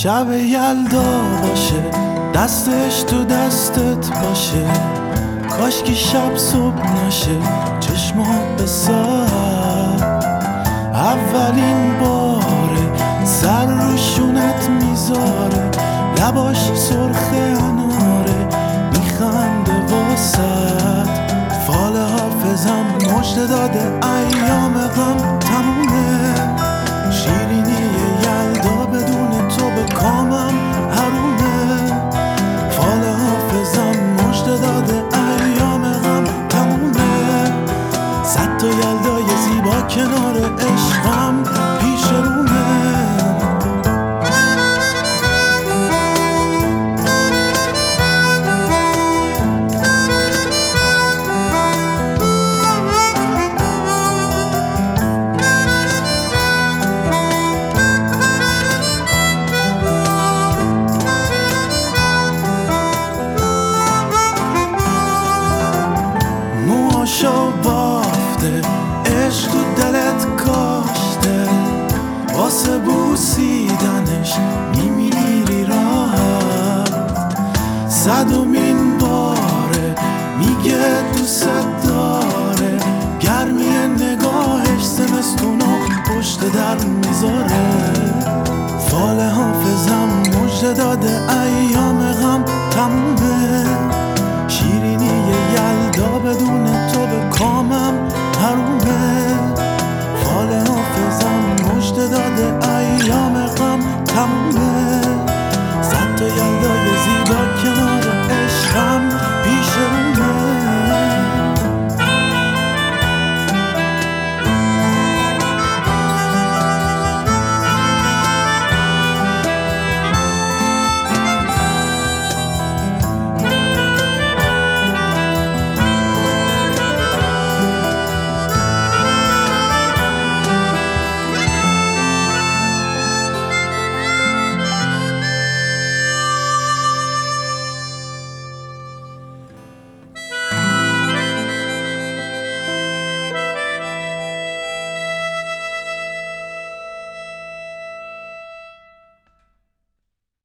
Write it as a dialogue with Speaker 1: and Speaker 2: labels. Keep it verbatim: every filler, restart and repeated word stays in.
Speaker 1: شب یلدا باشه، دستش تو دستت باشه، کاش که شب صبح نشه، چشمات به ساعت اولین باره سر رو شونت میذاره، لباش سرخ اناره میخنده واسد. فال حافظم مژده داده ایام غم تمومه، شیرینی یلدا بدون تو به کامم حرومه. فال حافظم مژده داده ایام غم تمومه، صد تا یلدای زیبا کنار عشقم پیش رومه. موهاشو بافته، عشق تو دلت کاشته، واسه بوسیدنش میمیری راحت. صدومین باره میگه دوست داره، گرمی نگاهش زمستونو پشت در میذاره. فال حافظم مژده داده ایام غم تمومه، شیرینی یلدا بدون تو به کامم حرومه. فال حافظم مژده داده ایام غم تمومه.